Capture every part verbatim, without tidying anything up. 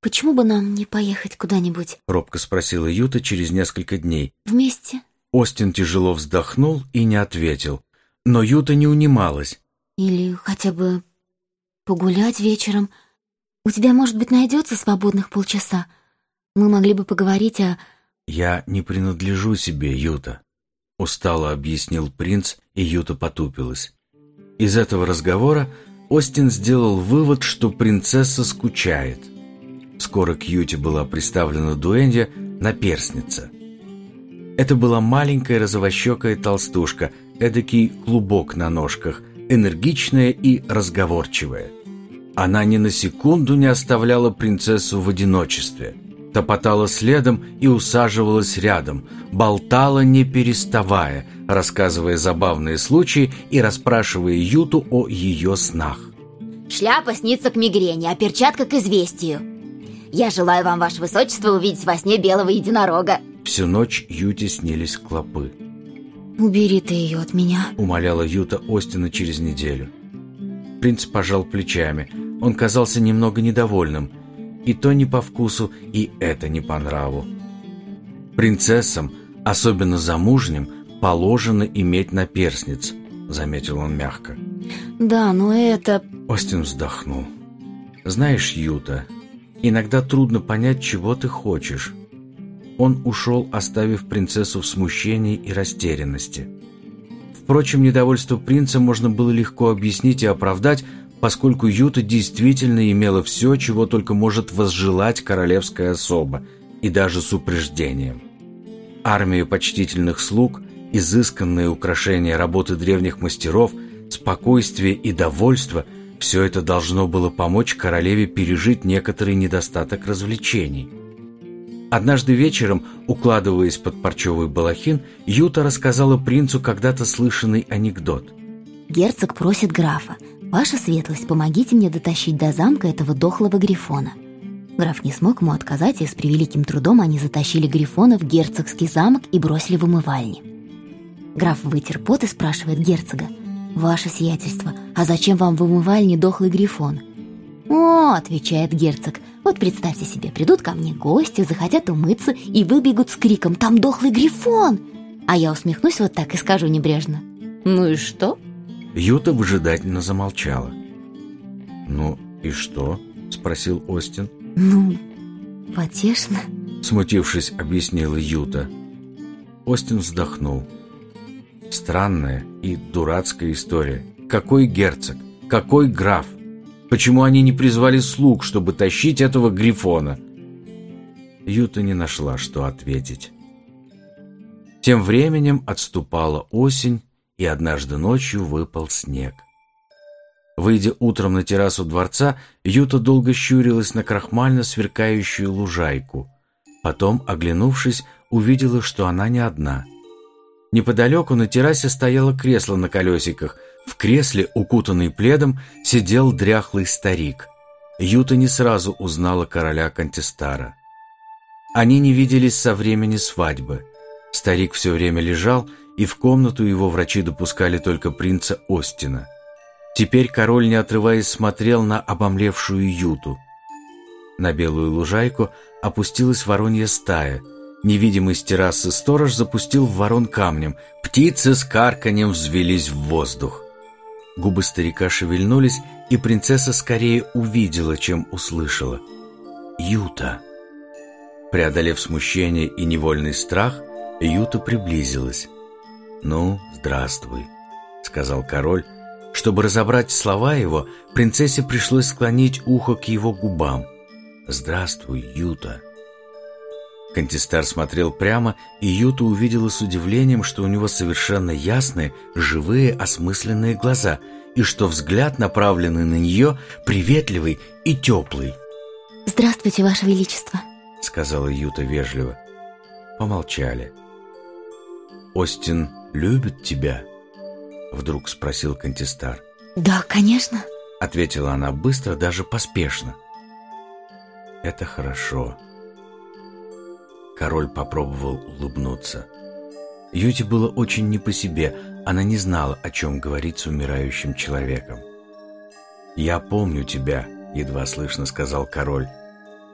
почему бы нам не поехать куда-нибудь?» — робко спросила Юта через несколько дней. «Вместе?» Остин тяжело вздохнул и не ответил. Но Юта не унималась. «Или хотя бы погулять вечером. У тебя, может быть, найдется свободных полчаса? Мы могли бы поговорить о...» «Я не принадлежу себе, Юта», — устало объяснил принц, и Юта потупилась. Из этого разговора Остин сделал вывод, что принцесса скучает. Скоро к Юте была приставлена дуэнья, наперсница. Это была маленькая розовощекая толстушка, эдакий клубок на ножках, энергичная и разговорчивая. Она ни на секунду не оставляла принцессу в одиночестве. Топотала следом и усаживалась рядом, болтала не переставая, рассказывая забавные случаи и расспрашивая Юту о ее снах. «Шляпа снится к мигрени, а перчатка к известию. Я желаю вам, ваше высочество, увидеть во сне белого единорога». Всю ночь Юте снились клопы. «Убери ты ее от меня», — умоляла Юта Остина через неделю. Принц пожал плечами. Он казался немного недовольным. И то не по вкусу, и это не по нраву. «Принцессам, особенно замужним, положено иметь наперсниц», — заметил он мягко. «Да, но это...» Остин вздохнул. «Знаешь, Юта, иногда трудно понять, чего ты хочешь». Он ушел, оставив принцессу в смущении и растерянности. Впрочем, недовольство принца можно было легко объяснить и оправдать, поскольку Юта действительно имела все, чего только может возжелать королевская особа, и даже с упреждением. Армию почтительных слуг, изысканные украшения работы древних мастеров, спокойствие и довольство – все это должно было помочь королеве пережить некоторый недостаток развлечений. Однажды вечером, укладываясь под парчевый балахин, Юта рассказала принцу когда-то слышанный анекдот. «Герцог просит графа: ваша светлость, помогите мне дотащить до замка этого дохлого грифона». Граф не смог ему отказать, и с превеликим трудом они затащили грифона в герцогский замок и бросили в умывальне. Граф вытер пот и спрашивает герцога: «Ваше сиятельство, а зачем вам в умывальне дохлый грифон?» «О, — отвечает герцог, — вот представьте себе, придут ко мне гости, захотят умыться и выбегут с криком: там дохлый грифон!» А я усмехнусь вот так и скажу небрежно: «Ну и что?» Юта выжидательно замолчала. «Ну и что?» — спросил Остин. «Ну, потешно», — смутившись, объяснила Юта. Остин вздохнул. Странная и дурацкая история. Какой герцог? Какой граф? Почему они не призвали слуг, чтобы тащить этого грифона? Юта не нашла, что ответить. Тем временем отступала осень, и однажды ночью выпал снег. Выйдя утром на террасу дворца, Юта долго щурилась на крахмально сверкающую лужайку. Потом, оглянувшись, увидела, что она не одна. Неподалеку на террасе стояло кресло на колесиках. В кресле, укутанный пледом, сидел дряхлый старик. Юта не сразу узнала короля Контестара. Они не виделись со времени свадьбы. Старик все время лежал, и в комнату его врачи допускали только принца Остина. Теперь король, не отрываясь, смотрел на обомлевшую Юту. На белую лужайку опустилась воронья стая. Невидимый с террасы сторож запустил в ворон камнем. Птицы с карканьем взвелись в воздух. Губы старика шевельнулись, и принцесса скорее увидела, чем услышала. «Юта!» Преодолев смущение и невольный страх, Юта приблизилась. «Ну, здравствуй», — сказал король. Чтобы разобрать слова его, принцессе пришлось склонить ухо к его губам. «Здравствуй, Юта». Контестар смотрел прямо, и Юта увидела с удивлением, что у него совершенно ясные, живые, осмысленные глаза, и что взгляд, направленный на нее, приветливый и теплый. «Здравствуйте, Ваше Величество», — сказала Юта вежливо. Помолчали. «Остин любит тебя?» — вдруг спросил Контестар. «Да, конечно», — ответила она быстро, даже поспешно. «Это хорошо». Король попробовал улыбнуться. Юте было очень не по себе, она не знала, о чем говорить с умирающим человеком. «Я помню тебя», — едва слышно сказал король.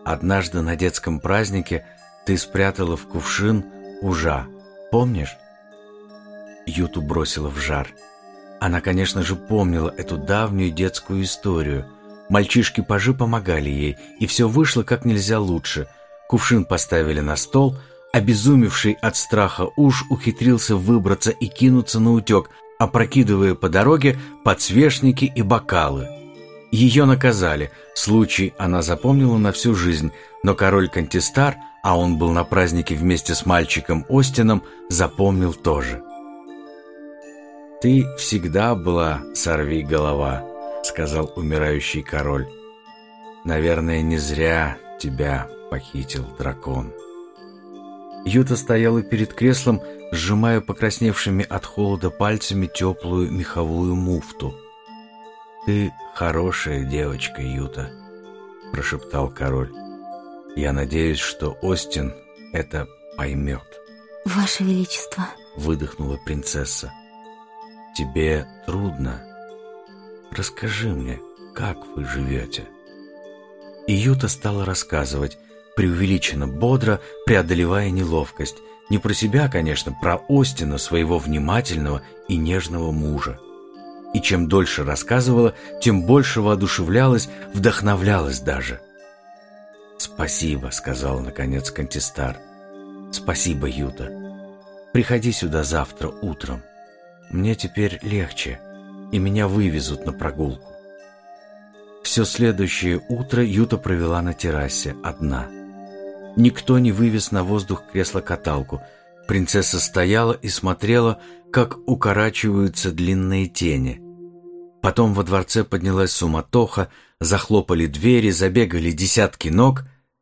Однажды на детском празднике ты спрятала в кувшин ужа. Помнишь?» Юту бросила в жар. Она, конечно же, помнила эту давнюю детскую историю. Мальчишки-пажи помогали ей, и все вышло как нельзя лучше. Кувшин поставили на стол, обезумевший от страха уж ухитрился выбраться и кинуться наутек, опрокидывая по дороге подсвечники и бокалы. Ее наказали. Случай она запомнила на всю жизнь, но король Кантистар, а он был на празднике вместе с мальчиком Остином, запомнил тоже. «Ты всегда была сорвиголова», — сказал умирающий король. «Наверное, не зря тебя похитил дракон». Юта стояла перед креслом, сжимая покрасневшими от холода пальцами теплую меховую муфту. «Ты хорошая девочка, Юта», — прошептал король. «Я надеюсь, что Остин это поймет». «Ваше Величество», — выдохнула принцесса. «Тебе трудно? Расскажи мне, как вы живете?» И Юта стала рассказывать, преувеличенно бодро, преодолевая неловкость. Не про себя, конечно, про Остина, своего внимательного и нежного мужа. И чем дольше рассказывала, тем больше воодушевлялась, вдохновлялась даже. «Спасибо», — сказал наконец Кантистар. «Спасибо, Юта. Приходи сюда завтра утром. Мне теперь легче, и меня вывезут на прогулку». Все следующее утро Юта провела на террасе одна. Никто не вывез на воздух кресло-каталку. Принцесса стояла и смотрела, как укорачиваются длинные тени. Потом во дворце поднялась суматоха, захлопали двери, забегали десятки ног.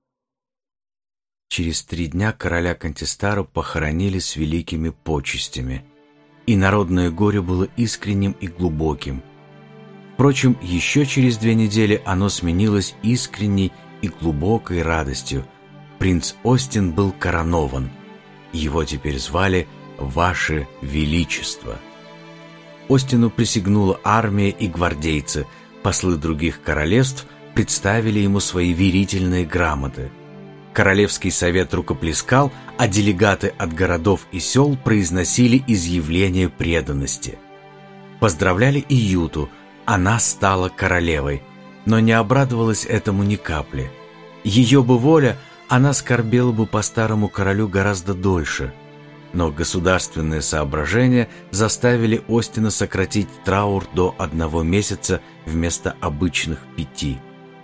Через три дня короля Кантистара похоронили с великими почестями, и народное горе было искренним и глубоким. Впрочем, еще через две недели оно сменилось искренней и глубокой радостью. Принц Остин был коронован. Его теперь звали «Ваше Величество». Остину присягнула армия и гвардейцы. Послы других королевств представили ему свои верительные грамоты. Королевский совет рукоплескал, а делегаты от городов и сел произносили изъявления преданности. Поздравляли и Юту, она стала королевой, но не обрадовалась этому ни капли. Ее бы воля, она скорбела бы по старому королю гораздо дольше. Но государственные соображения заставили Остина сократить траур до одного месяца вместо обычных пяти.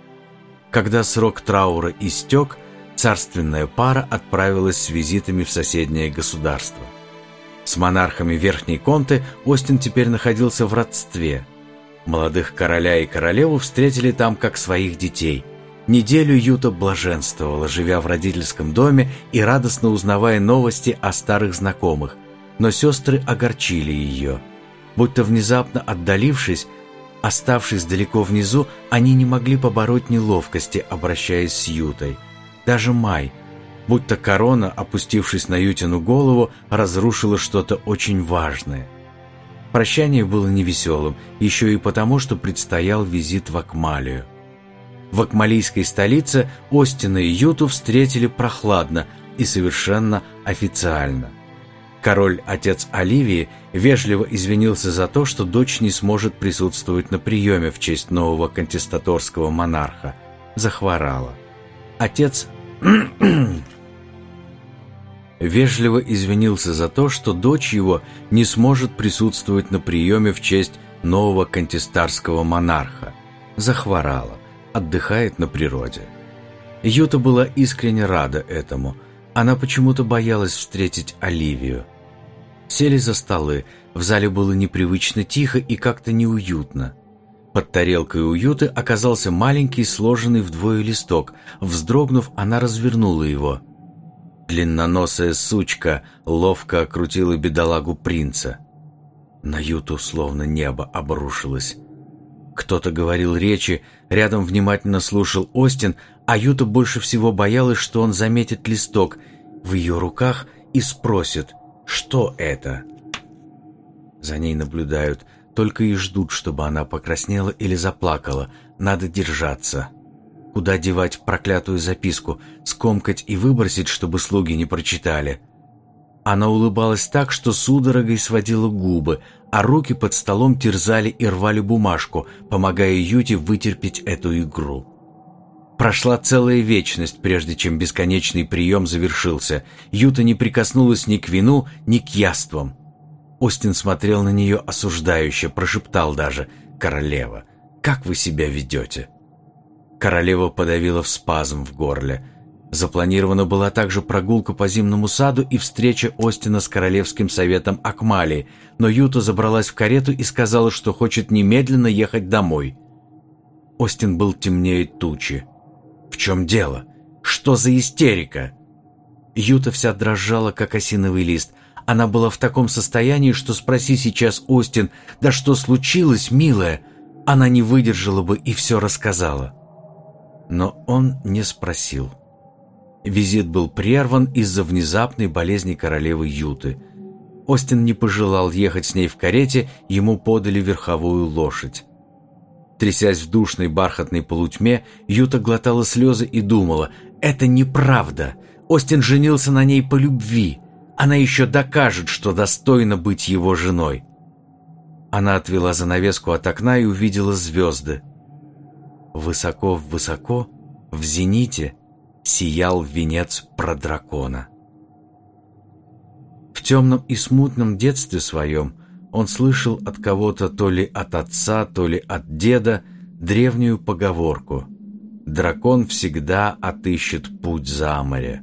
Когда срок траура истек, царственная пара отправилась с визитами в соседнее государство. С монархами Верхней Конты Остин теперь находился в родстве. Молодых короля и королеву встретили там как своих детей. Неделю Юта блаженствовала, живя в родительском доме и радостно узнавая новости о старых знакомых, но сестры огорчили ее. Будто внезапно отдалившись, оставшись далеко внизу, они не могли побороть неловкости, обращаясь с Ютой. Даже Май, будто корона, опустившись на Ютину голову, разрушила что-то очень важное. Прощание было невеселым, еще и потому, что предстоял визит в Акмалию. В акмалийской столице Остина и Юту встретили прохладно и совершенно официально. Король, отец Оливии, вежливо извинился за то, что дочь не сможет присутствовать на приеме в честь нового контестаторского монарха. Захворала. Отец вежливо извинился за то, что дочь его не сможет присутствовать на приеме в честь нового контестарского монарха. Захворала. Отдыхает на природе. Юта была искренне рада этому. Она почему-то боялась встретить Оливию. Сели за столы. В зале было непривычно тихо и как-то неуютно. Под тарелкой у Юты оказался маленький, сложенный вдвое листок. Вздрогнув, она развернула его. Длинноносая сучка ловко окрутила бедолагу принца. На Юту словно небо обрушилось. Кто-то говорил речи, рядом внимательно слушал Остин, а Юта больше всего боялась, что он заметит листок в ее руках и спросит, что это. За ней наблюдают, только и ждут, чтобы она покраснела или заплакала. Надо держаться. куда девать проклятую записку, скомкать и выбросить, чтобы слуги не прочитали. Она улыбалась так, что судорогой сводила губы, а руки под столом терзали и рвали бумажку, помогая Юте вытерпеть эту игру. Прошла целая вечность, прежде чем бесконечный прием завершился. Юта не прикоснулась ни к вину, ни к яствам. Остин смотрел на нее осуждающе, прошептал даже: «Королева, как вы себя ведете?» Королева подавила в спазм в горле. Запланирована была также прогулка по зимнему саду и встреча Остина с Королевским советом Акмалии, но Юта забралась в карету и сказала, что хочет немедленно ехать домой. Остин был темнее тучи. В чем дело? Что за истерика? Юта вся дрожала, как осиновый лист. Она была в таком состоянии, что спроси сейчас Остин: «Да что случилось, милая?» Она не выдержала бы и все рассказала. Но он не спросил. Визит был прерван из-за внезапной болезни королевы Юты. Остин не пожелал ехать с ней в карете, ему подали верховую лошадь. Трясясь в душной бархатной полутьме, Юта глотала слезы и думала: «Это неправда. Остин женился на ней по любви. Она еще докажет, что достойна быть его женой». Она отвела занавеску от окна и увидела звезды. Высоко-высоко, в зените, сиял венец продракона. В темном и смутном детстве своем он слышал от кого-то, то ли от отца, то ли от деда, древнюю поговорку: «Дракон всегда отыщет путь за море».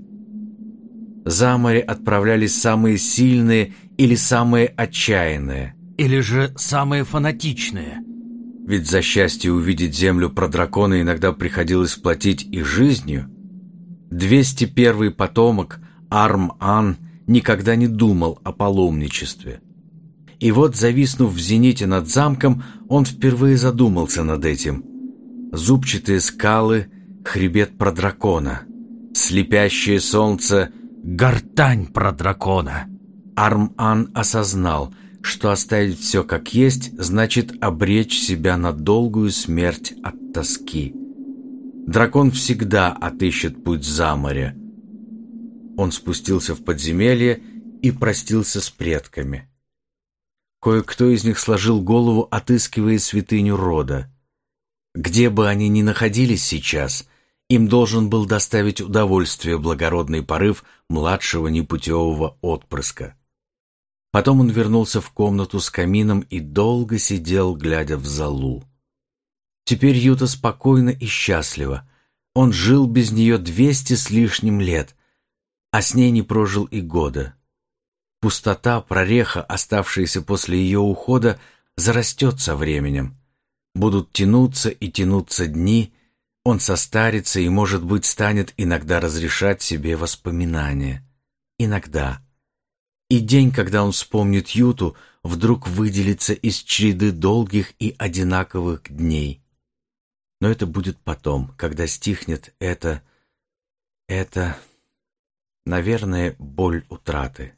За море отправлялись самые сильные или самые отчаянные, или же самые фанатичные. Ведь за счастье увидеть землю продракона иногда приходилось платить и жизнью. двести первый потомок Арм-Ан никогда не думал о паломничестве. И вот, зависнув в зените над замком, он впервые задумался над этим. Зубчатые скалы, хребет продракона, слепящее солнце, гортань продракона. Арм-Ан осознал, что оставить все как есть значит обречь себя на долгую смерть от тоски. Дракон всегда отыщет путь за море. Он спустился в подземелье и простился с предками. Кое-кто из них сложил голову, отыскивая святыню рода. Где бы они ни находились сейчас, им должен был доставить удовольствие благородный порыв младшего непутевого отпрыска. Потом он вернулся в комнату с камином и долго сидел, глядя в золу. Теперь Юта спокойна и счастлива. Он жил без нее двести с лишним лет, а с ней не прожил и года. Пустота, прореха, оставшаяся после ее ухода, зарастет со временем. Будут тянуться и тянуться дни, он состарится и, может быть, станет иногда разрешать себе воспоминания. Иногда. И день, когда он вспомнит Юту, вдруг выделится из череды долгих и одинаковых дней. Но это будет потом, когда стихнет это... это... наверное, боль утраты.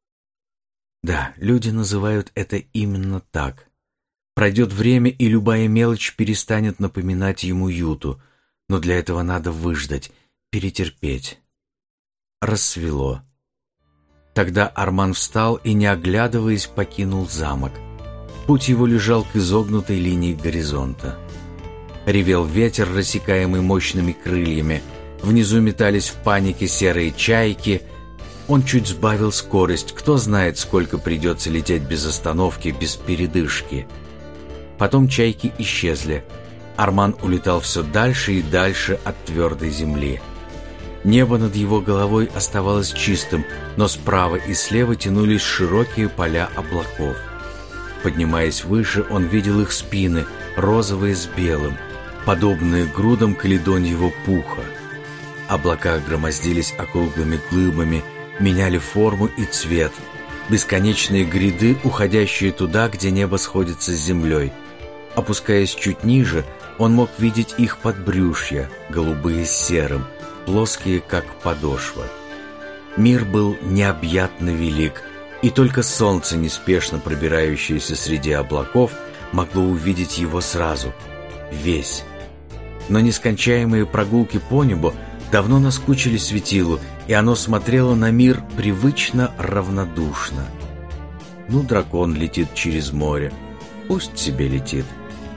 Да, люди называют это именно так. Пройдет время, и любая мелочь перестанет напоминать ему Юту, но для этого надо выждать, перетерпеть. Рассвело. Тогда Арман встал и, не оглядываясь, покинул замок. Путь его лежал к изогнутой линии горизонта. Ревел ветер, рассекаемый мощными крыльями. Внизу метались в панике серые чайки. Он чуть сбавил скорость. Кто знает, сколько придется лететь без остановки, без передышки. Потом чайки исчезли. Арман улетал все дальше и дальше от твердой земли. Небо над его головой оставалось чистым, но справа и слева тянулись широкие поля облаков. Поднимаясь выше, он видел их спины, розовые с белым, подобные грудам каледоньего пуха. Облака громоздились округлыми глыбами, меняли форму и цвет. Бесконечные гряды, уходящие туда, где небо сходится с землей. Опускаясь чуть ниже, он мог видеть их подбрюшья, голубые с серым, плоские, как подошва. Мир был необъятно велик, и только солнце, неспешно пробирающееся среди облаков, могло увидеть его сразу, весь. но нескончаемые прогулки по небу давно наскучили светилу, и оно смотрело на мир привычно равнодушно. Ну, дракон летит через море, пусть себе летит.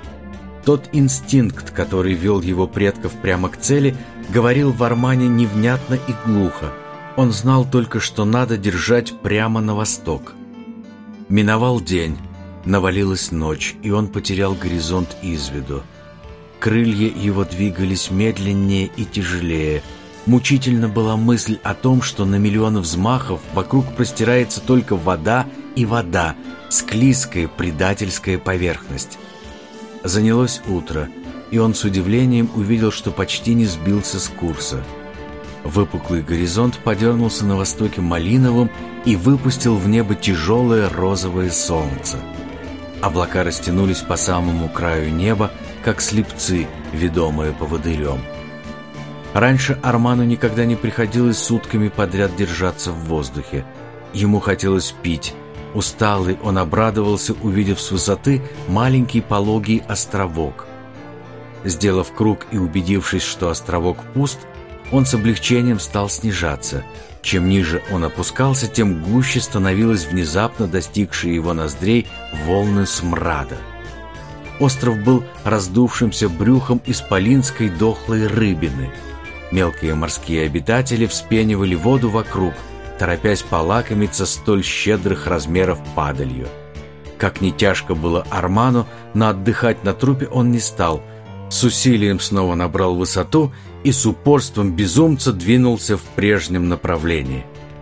Тот инстинкт, который вел его предков прямо к цели, говорил в Армане невнятно и глухо. Он знал только, что надо держать прямо на восток. Миновал день, навалилась ночь, и он потерял горизонт из виду. Крылья его двигались медленнее и тяжелее. Мучительно была мысль о том, что на миллионы взмахов вокруг простирается только вода и вода, склизкая предательская поверхность. Занялось утро, и он с удивлением увидел, что почти не сбился с курса. Выпуклый горизонт подернулся на востоке малиновым и выпустил в небо тяжелое розовое солнце. Облака растянулись по самому краю неба, как слепцы, ведомые поводырем. Раньше Арману никогда не приходилось сутками подряд держаться в воздухе. Ему хотелось пить. Усталый, он обрадовался, увидев с высоты маленький пологий островок. Сделав круг и убедившись, что островок пуст, он с облегчением стал снижаться. Чем ниже он опускался, тем гуще становилась внезапно достигшие его ноздрей волны смрада. Остров был раздувшимся брюхом исполинской дохлой рыбины. Мелкие морские обитатели вспенивали воду вокруг, торопясь полакомиться столь щедрых размеров падалью. Как ни тяжко было Арману, но отдыхать на трупе он не стал. С усилием снова набрал высоту и с упорством безумца двинулся в прежнем направлении.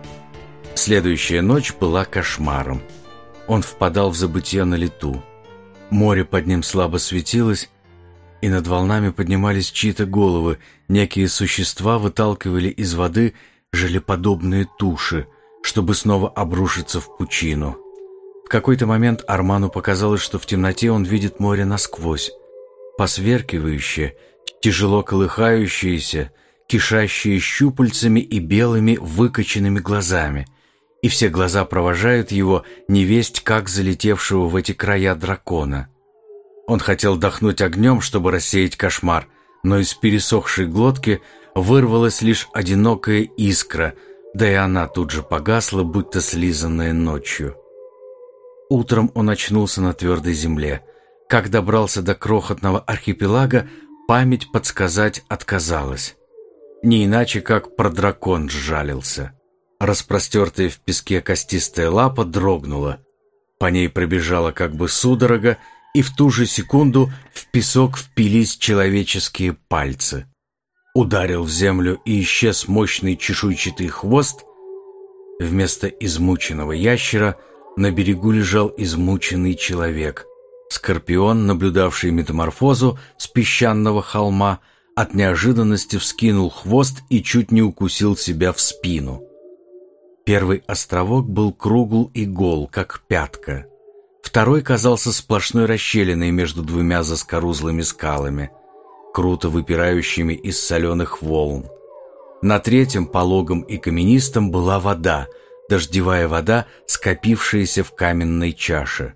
Следующая ночь была кошмаром. Он впадал в забытье на лету. Море под ним слабо светилось, и над волнами поднимались чьи-то головы. Некие существа выталкивали из воды желеподобные туши, чтобы снова обрушиться в пучину. В какой-то момент Арману показалось, что в темноте он видит море насквозь, посверкивающее, тяжело колыхающееся, кишащее щупальцами и белыми выкоченными глазами, и все глаза провожают его, невесть как залетевшего в эти края дракона. Он хотел дохнуть огнем, чтобы рассеять кошмар, но из пересохшей глотки вырвалась лишь одинокая искра, да и она тут же погасла, будто слизанная ночью. Утром он очнулся на твердой земле. Как добрался до крохотного архипелага, память подсказать отказалась. Не иначе, как про дракон сжалился. Распростертая в песке костистая лапа дрогнула. По ней пробежала как бы судорога, и в ту же секунду в песок впились человеческие пальцы. Ударил в землю и исчез мощный чешуйчатый хвост. Вместо измученного ящера на берегу лежал измученный человек. Скорпион, наблюдавший метаморфозу с песчаного холма, от неожиданности вскинул хвост и чуть не укусил себя в спину. Первый островок был кругл и гол, как пятка. Второй казался сплошной расщелиной между двумя заскорузлыми скалами, круто выпирающими из соленых волн. На третьем, пологом и каменистом, была вода, дождевая вода, скопившаяся в каменной чаше.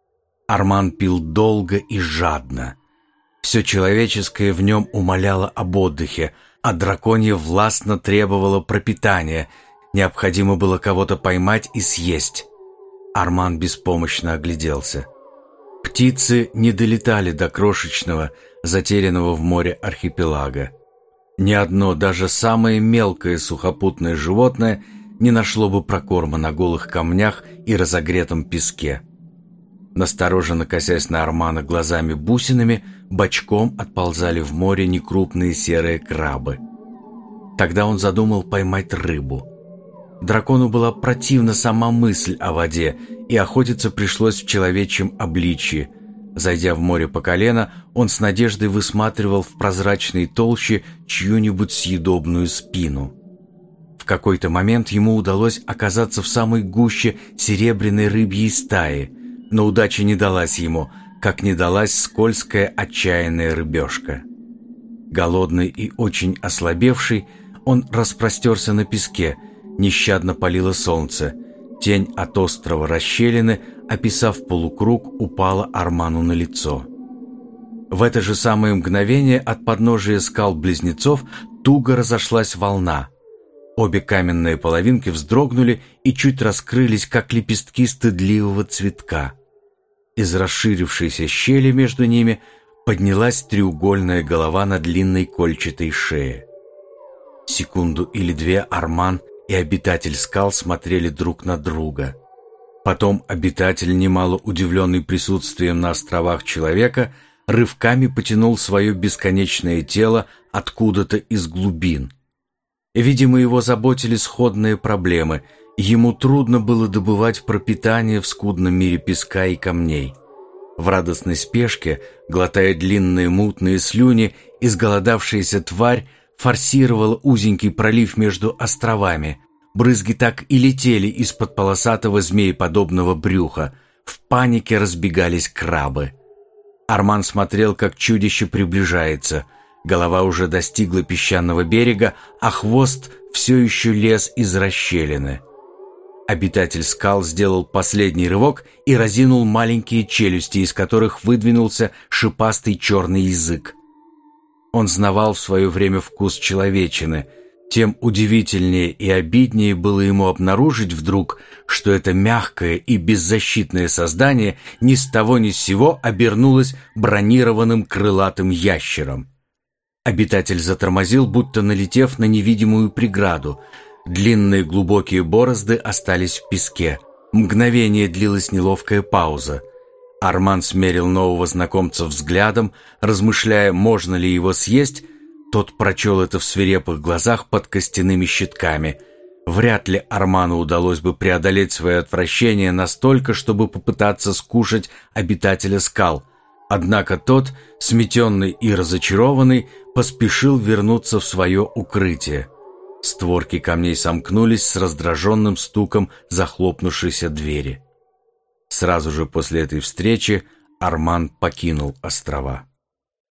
Арман пил долго и жадно. Все человеческое в нем умоляло об отдыхе, а драконье властно требовало пропитания. Необходимо было кого-то поймать и съесть. Арман беспомощно огляделся. Птицы не долетали до крошечного, затерянного в море архипелага. Ни одно, даже самое мелкое сухопутное животное не нашло бы прокорма на голых камнях и разогретом песке. Настороженно косясь на Армана глазами-бусинами, бочком отползали в море некрупные серые крабы. Тогда он задумал поймать рыбу. Дракону была противна сама мысль о воде, и охотиться пришлось в человечьем обличье. Зайдя в море по колено, он с надеждой высматривал в прозрачной толще чью-нибудь съедобную спину. В какой-то момент ему удалось оказаться в самой гуще серебряной рыбьей стаи, но удача не далась ему, как не далась скользкая отчаянная рыбешка. Голодный и очень ослабевший, он распростерся на песке. Нещадно палило солнце. Тень от острова расщелины, описав полукруг, упала Арману на лицо. В это же самое мгновение от подножия скал-близнецов туго разошлась волна. Обе каменные половинки вздрогнули и чуть раскрылись, как лепестки стыдливого цветка. Из расширившейся щели между ними поднялась треугольная голова на длинной кольчатой шее. Секунду или две Арман и обитатель скал смотрели друг на друга. Потом обитатель, немало удивленный присутствием на островах человека, рывками потянул свое бесконечное тело откуда-то из глубин. Видимо, его заботили сходные проблемы. Ему трудно было добывать пропитание в скудном мире песка и камней. В радостной спешке, глотая длинные мутные слюни, изголодавшаяся тварь форсировала узенький пролив между островами. Брызги так и летели из-под полосатого змееподобного брюха. В панике разбегались крабы. Арман смотрел, как чудище приближается. Голова уже достигла песчаного берега, а хвост все еще лез из расщелины. Обитатель скал сделал последний рывок и разинул маленькие челюсти, из которых выдвинулся шипастый черный язык. Он знавал в свое время вкус человечины. Тем удивительнее и обиднее было ему обнаружить вдруг, что это мягкое и беззащитное создание ни с того ни с сего обернулось бронированным крылатым ящером. Обитатель затормозил, будто налетев на невидимую преграду. Длинные глубокие борозды остались в песке. Мгновение длилась неловкая пауза. Арман смерил нового знакомца взглядом, размышляя, можно ли его съесть. Тот прочел это в свирепых глазах под костяными щитками. Вряд ли Арману удалось бы преодолеть свое отвращение настолько, чтобы попытаться скушать обитателя скал. Однако тот, сметенный и разочарованный, поспешил вернуться в свое укрытие. Створки камней сомкнулись с раздраженным стуком захлопнувшейся двери. Сразу же после этой встречи Арман покинул острова.